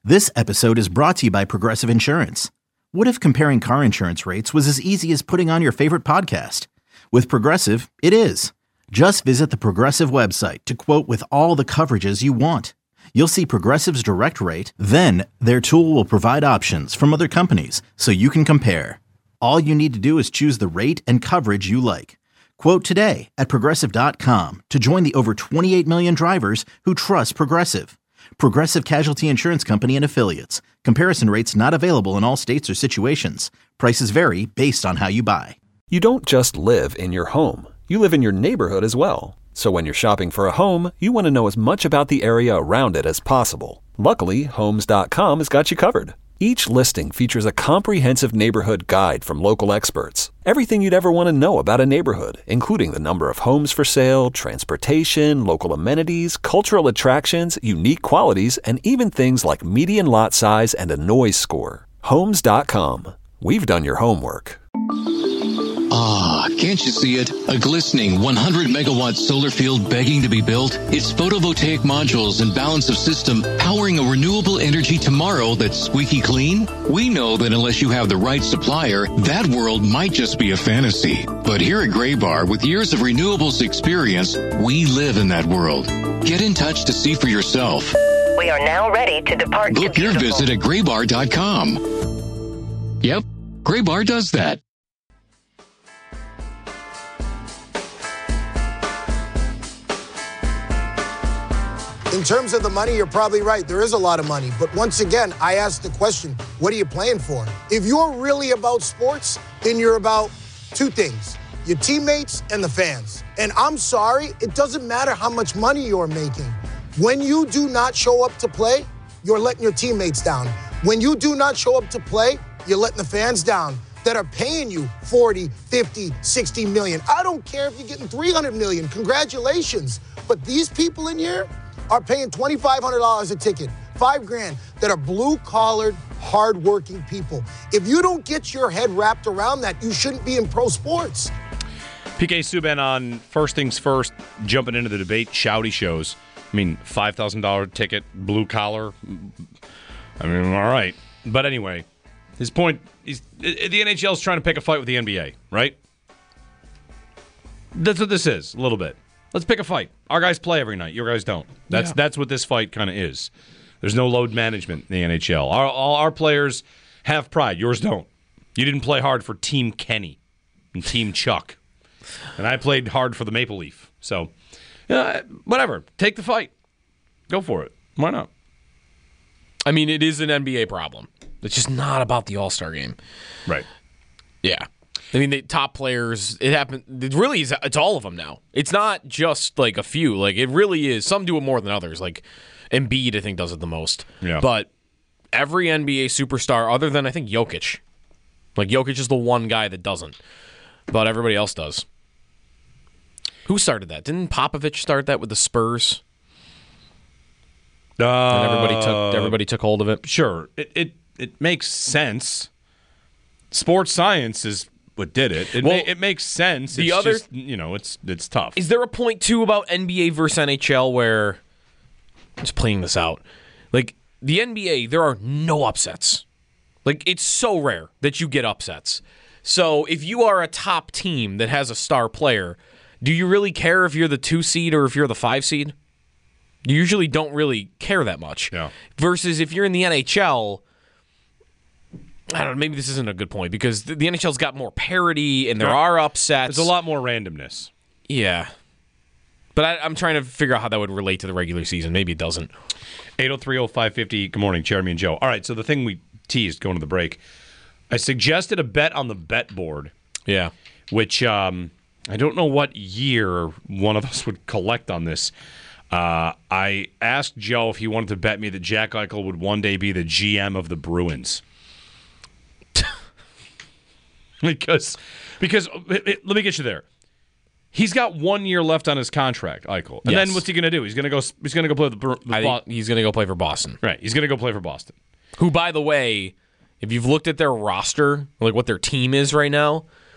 This episode is brought to you by Progressive Insurance. What if comparing car insurance rates was as easy as putting on your favorite podcast? With Progressive, it is. Just visit the Progressive website to quote with all the coverages you want. You'll see Progressive's direct rate, then their tool will provide options from other companies so you can compare. All you need to do is choose the rate and coverage you like. Quote today at Progressive.com to join the over 28 million drivers who trust Progressive. Progressive Casualty Insurance Company and Affiliates. Comparison rates not available in all states or situations. Prices vary based on how you buy. You don't just live in your home. You live in your neighborhood as well. So when you're shopping for a home, you want to know as much about the area around it as possible. Luckily, Homes.com has got you covered. Each listing features a comprehensive neighborhood guide from local experts. Everything you'd ever want to know about a neighborhood, including the number of homes for sale, transportation, local amenities, cultural attractions, unique qualities, and even things like median lot size and a noise score. Homes.com. We've done your homework. Ah, can't you see it? A glistening 100-megawatt solar field begging to be built? Its photovoltaic modules and balance of system powering a renewable energy tomorrow that's squeaky clean? We know that unless you have the right supplier, that world might just be a fantasy. But here at Graybar, with years of renewables experience, we live in that world. Get in touch to see for yourself. We are now ready to depart. Book your visit at graybar.com. Yep, Graybar does that. In terms of the money, you're probably right. There is a lot of money. But once again, I ask the question, what are you playing for? If you're really about sports, then you're about two things, your teammates and the fans. And I'm sorry, it doesn't matter how much money you're making. When you do not show up to play, you're letting your teammates down. When you do not show up to play, you're letting the fans down that are paying you 40, 50, 60 million. I don't care if you're getting 300 million. Congratulations. But these people in here are paying $2,500 a ticket, $5,000, that are blue-collared, hard-working people. If you don't get your head wrapped around that, you shouldn't be in pro sports. PK Subban on First Things First, jumping into the debate, shouty shows. I mean, $5,000 ticket, blue collar. I mean, all right. But anyway, his point is the NHL is trying to pick a fight with the NBA, right? That's what this is, a little bit. Let's pick a fight. Our guys play every night. Your guys don't. That's what this fight kind of is. There's no load management in the NHL. All our players have pride. Yours don't. You didn't play hard for Team Kenny and Team Chuck. And I played hard for the Maple Leaf. So, whatever. Take the fight. Go for it. Why not? I mean, it is an NBA problem. It's just not about the All-Star game. Right. Yeah. I mean, the top players, it happened. It really is. It's all of them now. It's not just like a few. Like, it really is. Some do it more than others. Like, Embiid, I think, does it the most. Yeah. But every NBA superstar, other than, I think, Jokic. Like, Jokic is the one guy that doesn't. But everybody else does. Who started that? Didn't Popovich start that with the Spurs? And everybody took hold of it? Sure. It makes sense. Sports science is what did it. It makes sense. It's tough. Is there a point, too, about NBA versus NHL where, just playing this out, like, the NBA, there are no upsets. Like, it's so rare that you get upsets. So, if you are a top team that has a star player, do you really care if you're the 2 seed or if you're the 5 seed? You usually don't really care that much. Yeah. Versus if you're in the NHL, I don't know, maybe this isn't a good point because the NHL's got more parity and there are upsets. There's a lot more randomness. Yeah. But I'm trying to figure out how that would relate to the regular season. Maybe it doesn't. 803-0550. Good morning, Jeremy and Joe. All right, so the thing we teased going to the break, I suggested a bet on the bet board. Yeah. Which I don't know what year one of us would collect on this. I asked Joe if he wanted to bet me that Jack Eichel would one day be the GM of the Bruins. Because let me get you there. He's got 1 year left on his contract, Eichel. And then what's he going to do? He's going to go play I think he's going to go play for Boston. Right. He's going to go play for Boston. Who, by the way, if you've looked at their roster, like what their team is right now,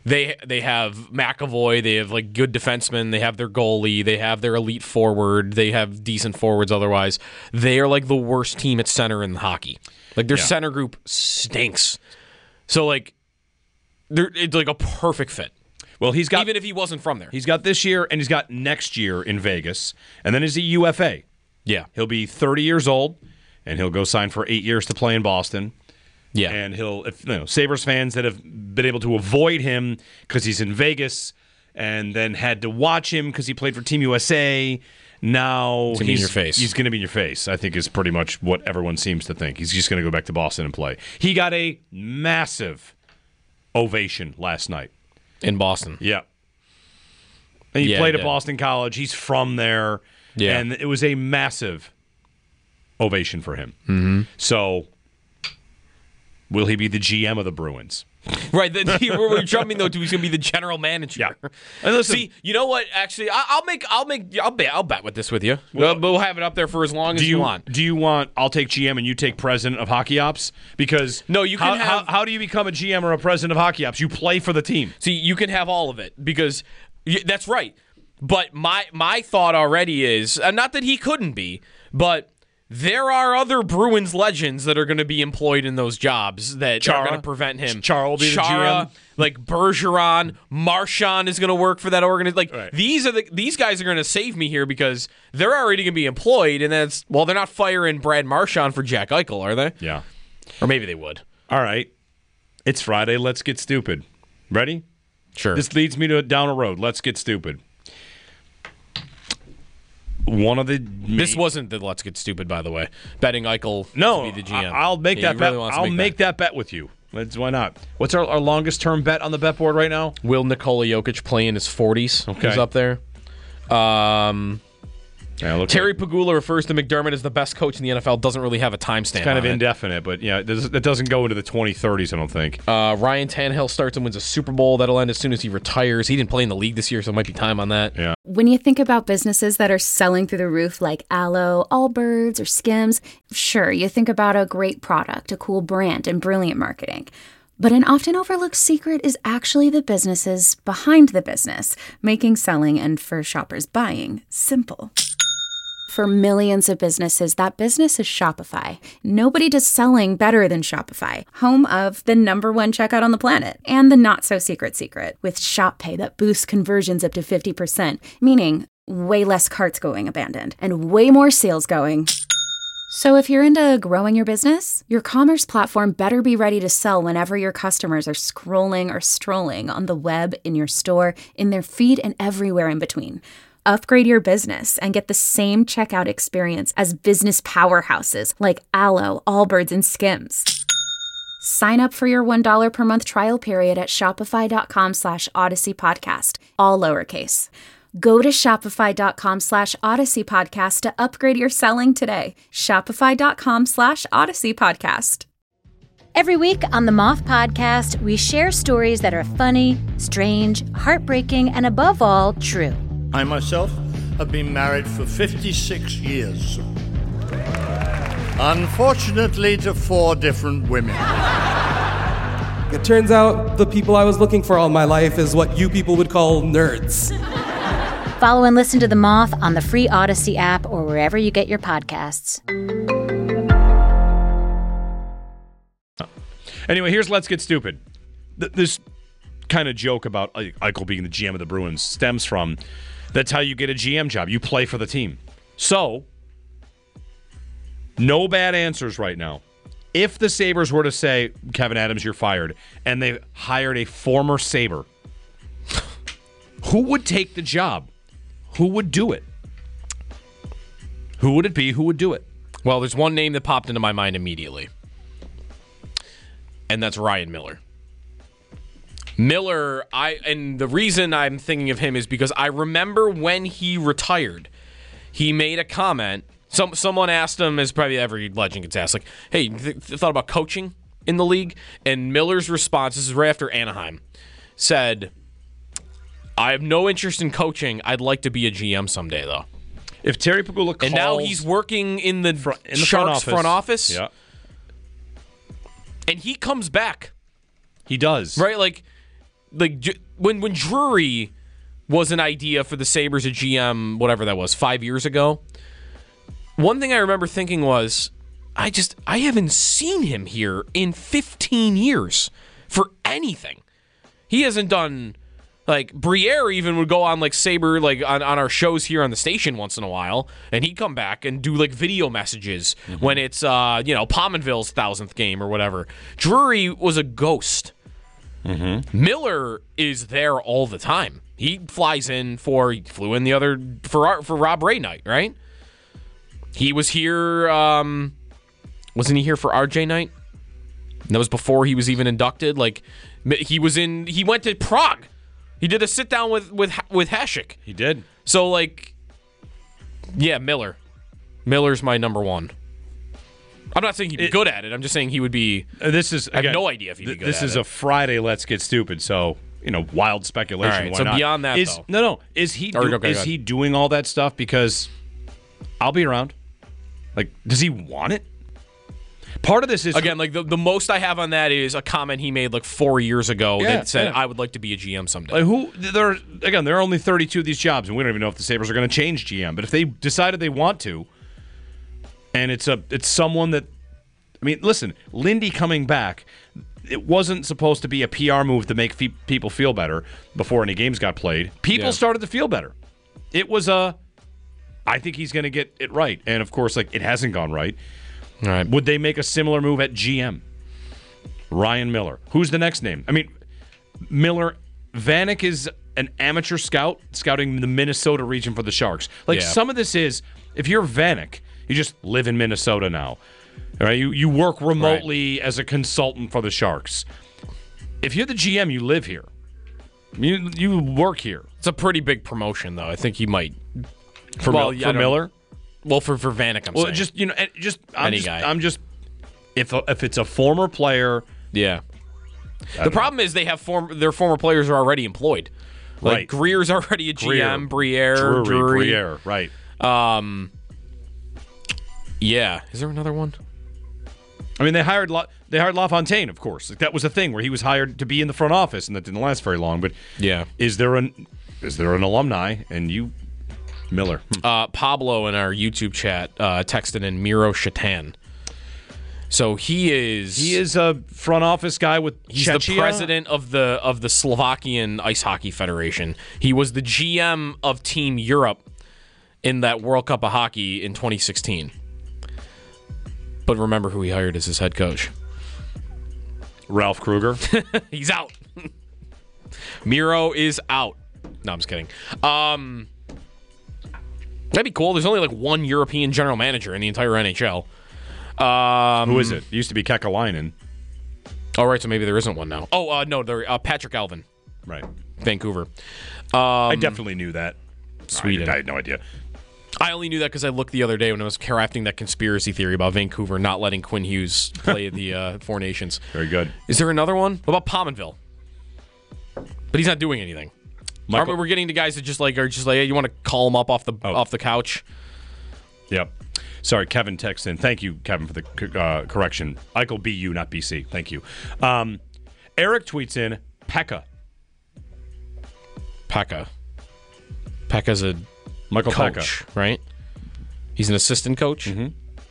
They have McAvoy. They have like good defensemen. They have their goalie. They have their elite forward. They have decent forwards. Otherwise, they are like the worst team at center in hockey. Like their center group stinks. So like, it's like a perfect fit. Well, he's got, even if he wasn't from there. He's got this year and he's got next year in Vegas, and then he's a UFA. Yeah, he'll be 30 years old, and he'll go sign for 8 years to play in Boston. Yeah, and Sabres fans that have been able to avoid him because he's in Vegas and then had to watch him because he played for Team USA. Now he's in your face. He's going to be in your face, I think, is pretty much what everyone seems to think. He's just going to go back to Boston and play. He got a massive ovation last night. In Boston. Yeah. And he played at Boston College. He's from there. Yeah. And it was a massive ovation for him. Mm-hmm. So, will he be the GM of the Bruins? Right. We're jumping though to he's going to be the general manager. Yeah. And listen, see, you know what? Actually, I'll bet with this with you. We'll have it up there for as long as you want. Do you want? I'll take GM and you take president of Hockey Ops because no, you can. How do you become a GM or a president of Hockey Ops? You play for the team. See, you can have all of it because that's right. But my thought already is not that he couldn't be, but. There are other Bruins legends that are going to be employed in those jobs that are going to prevent him. Chara will be the GM. Like Bergeron, Marchand is going to work for that organization. Like right. These guys are going to save me here because they're already going to be employed, and they're not firing Brad Marchand for Jack Eichel, are they? Yeah, or maybe they would. All right, it's Friday. Let's get stupid. Ready? Sure. This leads me down a road. Let's get stupid. This wasn't the Let's Get Stupid, by the way. Betting Eichel to be the GM. I'll make that bet. I'll make that bet with you. Why not? What's our longest term bet on the bet board right now? Will Nikola Jokic play in his 40s? Okay. Who's up there? Terry Pegula refers to McDermott as the best coach in the NFL. Doesn't really have a timestamp. It's kind of indefinite, but yeah, it doesn't go into the 2030s, I don't think. Ryan Tannehill starts and wins a Super Bowl. That'll end as soon as he retires. He didn't play in the league this year, so it might be time on that. Yeah. When you think about businesses that are selling through the roof like Aloe, Allbirds, or Skims, sure, you think about a great product, a cool brand, and brilliant marketing. But an often overlooked secret is actually the businesses behind the business, making selling and for shoppers buying simple. For millions of businesses, that business is Shopify. Nobody does selling better than Shopify, home of the #1 checkout on the planet and the not-so-secret secret with Shop Pay that boosts conversions up to 50%, meaning way less carts going abandoned and way more sales going. So if you're into growing your business, your commerce platform better be ready to sell whenever your customers are scrolling or strolling on the web, in your store, in their feed, and everywhere in between. Upgrade your business and get the same checkout experience as business powerhouses like Aloe, Allbirds, and Skims. Sign up for your $1 per month trial period at shopify.com/Odyssey Podcast, all lowercase. Go to shopify.com/Odyssey Podcast to upgrade your selling today. Shopify.com/Odyssey Podcast. Every week on the Moth Podcast, we share stories that are funny, strange, heartbreaking, and above all, true. I myself have been married for 56 years. Unfortunately, to 4 different women. It turns out the people I was looking for all my life is what you people would call nerds. Follow and listen to The Moth on the free Odyssey app or wherever you get your podcasts. Anyway, here's Let's Get Stupid. This kind of joke about Eichel being the GM of the Bruins stems from that's how you get a GM job. You play for the team. So, no bad answers right now. If the Sabres were to say, Kevin Adams, you're fired, and they hired a former Sabre, who would take the job? Who would do it? Who would it be? Who would do it? Well, there's one name that popped into my mind immediately, and that's Ryan Miller. And the reason I'm thinking of him is because I remember when he retired, he made a comment. Someone asked him, as probably every legend gets asked, like, hey, you thought about coaching in the league? And Miller's response, this is right after Anaheim, said, I have no interest in coaching. I'd like to be a GM someday, though. If Terry Pegula calls... And now he's working in the Sharks front office. Yeah. And he comes back. He does. Right? Like, when Drury was an idea for the Sabres at GM, whatever that was, 5 years ago, one thing I remember thinking was, I haven't seen him here in 15 years for anything. He hasn't done, like, Briere even would go on, like, Sabre, like, on our shows here on the station once in a while, and he'd come back and do, like, video messages when it's, Pominville's 1,000th game or whatever. Drury was a ghost. Miller is there all the time. He flies in he flew in the other, for Rob Ray night, right? He was here, wasn't he here for RJ night? And that was before he was even inducted. Like, he went to Prague. He did a sit down with Hasek. He did. So, like, yeah, Miller. Miller's my number one. I'm not saying he'd be good at it. I'm just saying he would be. I have no idea if he'd be good at it. This is a Friday. Let's get stupid. So, wild speculation. All right, why so not? Beyond that, though. No. Is he doing all that stuff because I'll be around? Like, does he want it? Part of this is... Again, like, the most I have on that is a comment he made, like, 4 years ago that said, I would like to be a GM someday. There are only 32 of these jobs, and we don't even know if the Sabres are going to change GM. But if they decided they want to, and it's someone that... I mean, listen, Lindy coming back, it wasn't supposed to be a PR move to make people feel better before any games got played. People started to feel better. It was I think he's going to get it right. And, of course, like, it hasn't gone right. All right. Would they make a similar move at GM? Ryan Miller. Who's the next name? I mean, Miller. Vanek is an amateur scout scouting the Minnesota region for the Sharks. Like, some of this is, if you're Vanek, you just live in Minnesota now. All right? You work remotely as a consultant for the Sharks. If you're the GM, you live here. You work here. It's a pretty big promotion, though. I think he might. For Miller? Well, for Vanek, I'm saying. Any guy. I'm just, if it's a former player. Yeah. The problem is they have their former players are already employed. Like, right. Greer's already a GM, Briere, Drury, right. Yeah. Is there another one? I mean, they hired LaFontaine, of course. Like, that was a thing where he was hired to be in the front office, and that didn't last very long. But is there an alumni? And you, Miller. Pablo in our YouTube chat texted in Miro Shatan. So he is a front office guy with he's Czechia? The president of the Slovakian Ice Hockey Federation. He was the GM of Team Europe in that World Cup of Hockey in 2016. But remember who he hired as his head coach. Ralph Kruger. He's out. Miro is out. No, I'm just kidding. That'd be cool. There's only like one European general manager in the entire NHL. Who is it? It used to be Kekalainen. Oh, right, so maybe there isn't one now. Oh, no, Patrick Alvin. Right. Vancouver. I definitely knew that. Sweden. I had no idea. I only knew that because I looked the other day when I was crafting that conspiracy theory about Vancouver not letting Quinn Hughes play the Four Nations. Very good. Is there another one? What about Pominville? But he's not doing anything. We're getting to guys that are just like, hey, you want to call him up off the couch? Yep. Sorry, Kevin texts in. Thank you, Kevin, for the correction. Eichel BU, not BC. Thank you. Eric tweets in, Pekka. Pekka's a Michael coach, Pekka. Right? He's an assistant coach? Mm-hmm.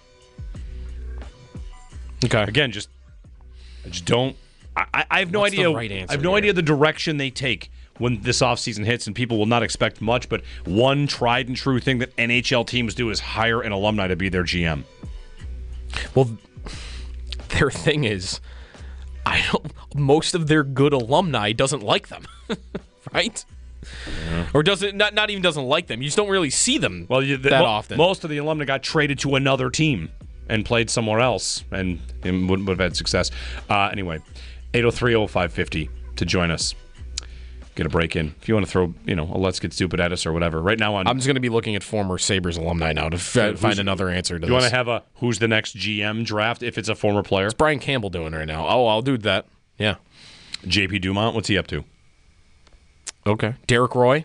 Okay. Again, I just don't... I have no What's idea. The right answer I have no idea the direction they take when this offseason hits, and people will not expect much, but one tried and true thing that NHL teams do is hire an alumni to be their GM. Well, their thing is, most of their good alumni doesn't like them, right? Yeah. Or not even doesn't like them. You just don't really see them that often. Most of the alumni got traded to another team and played somewhere else and wouldn't have had success. Anyway, 803-0550 to join us. Get a break in. If you want to throw, a Let's Get Stupid at us or whatever. Right now I'm just going to be looking at former Sabres alumni now to find another answer to this. You want to have a who's the next GM draft if it's a former player? What's Brian Campbell doing right now? Oh, I'll do that. Yeah. JP Dumont, what's he up to? Okay. Derek Roy?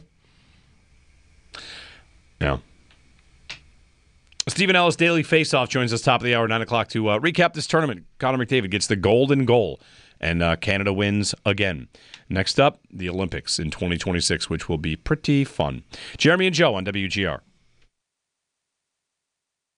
Yeah. Stephen Ellis, Daily Faceoff, joins us top of the hour, 9 o'clock, to recap this tournament. Connor McDavid gets the golden goal And Canada wins again. Next up, the Olympics in 2026, which will be pretty fun. Jeremy and Joe on WGR.